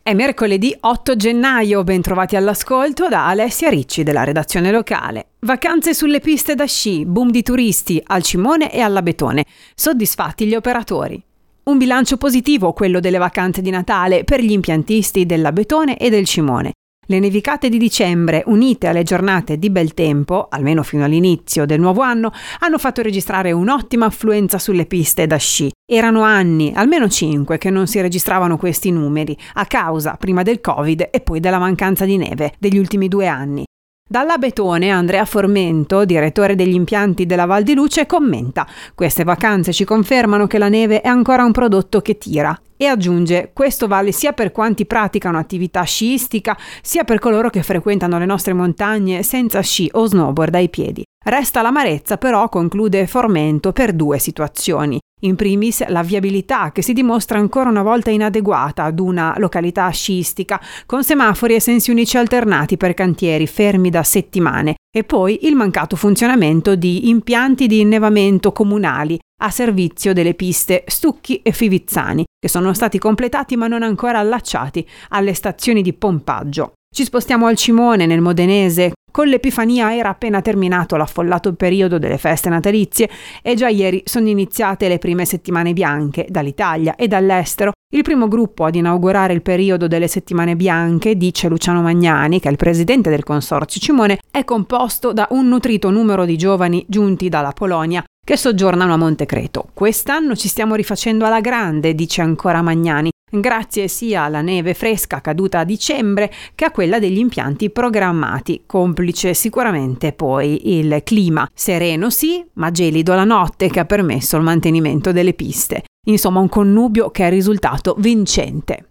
È mercoledì 8 gennaio, ben trovati all'ascolto da Alessia Ricci della redazione locale. Vacanze sulle piste da sci, boom di turisti al Cimone e all'Abetone, soddisfatti gli operatori. Un bilancio positivo quello delle vacanze di Natale per gli impiantisti dell'Abetone e del Cimone. Le nevicate di dicembre, unite alle giornate di bel tempo, almeno fino all'inizio del nuovo anno, hanno fatto registrare un'ottima affluenza sulle piste da sci. Erano anni, almeno 5, che non si registravano questi numeri, a causa prima del Covid e poi della mancanza di neve degli ultimi 2 anni. Dall'Abetone Andrea Formento, direttore degli impianti della Val di Luce, commenta: queste vacanze ci confermano che la neve è ancora un prodotto che tira. E aggiunge: questo vale sia per quanti praticano attività sciistica, sia per coloro che frequentano le nostre montagne senza sci o snowboard ai piedi. Resta l'amarezza però, conclude Formento, per 2 situazioni. In primis la viabilità, che si dimostra ancora una volta inadeguata ad una località sciistica, con semafori e sensi unici alternati per cantieri fermi da settimane, e poi il mancato funzionamento di impianti di innevamento comunali a servizio delle piste Stucchi e Fivizzani, che sono stati completati ma non ancora allacciati alle stazioni di pompaggio. Ci spostiamo al Cimone, nel Modenese. Con l'Epifania era appena terminato l'affollato periodo delle feste natalizie e già ieri sono iniziate le prime settimane bianche dall'Italia e dall'estero. Il primo gruppo ad inaugurare il periodo delle settimane bianche, dice Luciano Magnani, che è il presidente del Consorzio Cimone, è composto da un nutrito numero di giovani giunti dalla Polonia che soggiornano a Montecreto. Quest'anno ci stiamo rifacendo alla grande, dice ancora Magnani, grazie sia alla neve fresca caduta a dicembre che a quella degli impianti programmati, complice sicuramente poi il clima sereno sì, ma gelido la notte, che ha permesso il mantenimento delle piste. Insomma, un connubio che è risultato vincente.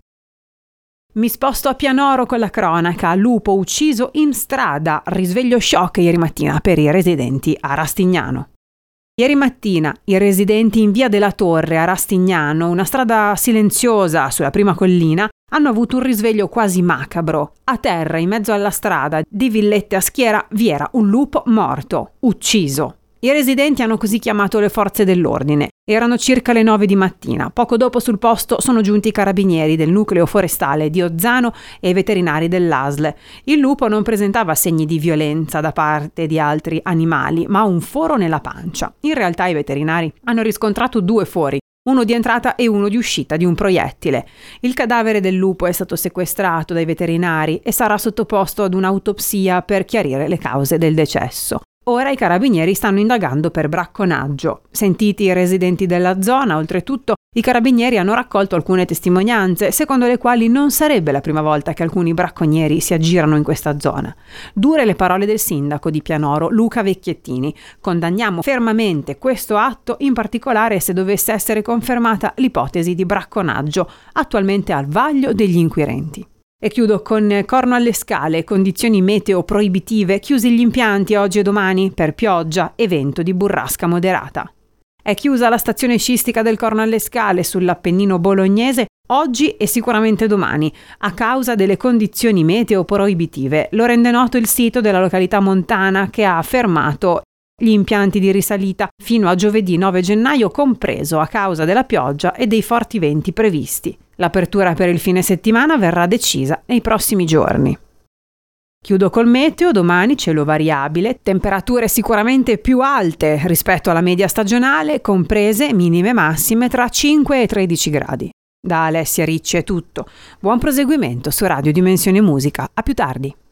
Mi sposto a Pianoro con la cronaca. Lupo ucciso in strada, risveglio shock ieri mattina per i residenti a Rastignano. Ieri mattina i residenti in via della Torre a Rastignano, una strada silenziosa sulla prima collina, hanno avuto un risveglio quasi macabro. A terra, in mezzo alla strada di Villette a Schiera, vi era un lupo morto, ucciso. I residenti hanno così chiamato le forze dell'ordine. Erano circa le 9 di mattina. Poco dopo sul posto sono giunti i carabinieri del nucleo forestale di Ozzano e i veterinari dell'ASL. Il lupo non presentava segni di violenza da parte di altri animali, ma un foro nella pancia. In realtà i veterinari hanno riscontrato 2 fori, uno di entrata e uno di uscita di un proiettile. Il cadavere del lupo è stato sequestrato dai veterinari e sarà sottoposto ad un'autopsia per chiarire le cause del decesso. Ora i carabinieri stanno indagando per bracconaggio. Sentiti i residenti della zona, oltretutto, i carabinieri hanno raccolto alcune testimonianze, secondo le quali non sarebbe la prima volta che alcuni bracconieri si aggirano in questa zona. Dure le parole del sindaco di Pianoro, Luca Vecchiettini. Condanniamo fermamente questo atto, in particolare se dovesse essere confermata l'ipotesi di bracconaggio, attualmente al vaglio degli inquirenti. E chiudo con Corno alle Scale, condizioni meteo proibitive, chiusi gli impianti oggi e domani per pioggia e vento di burrasca moderata. È chiusa la stazione sciistica del Corno alle Scale sull'Appennino bolognese oggi e sicuramente domani, a causa delle condizioni meteo proibitive. Lo rende noto il sito della località montana, che ha fermato gli impianti di risalita fino a giovedì 9 gennaio compreso, a causa della pioggia e dei forti venti previsti. L'apertura per il fine settimana verrà decisa nei prossimi giorni. Chiudo col meteo. Domani cielo variabile, temperature sicuramente più alte rispetto alla media stagionale, comprese minime e massime tra 5 e 13 gradi. Da Alessia Ricci è tutto. Buon proseguimento su Radio Dimensione Musica. A più tardi.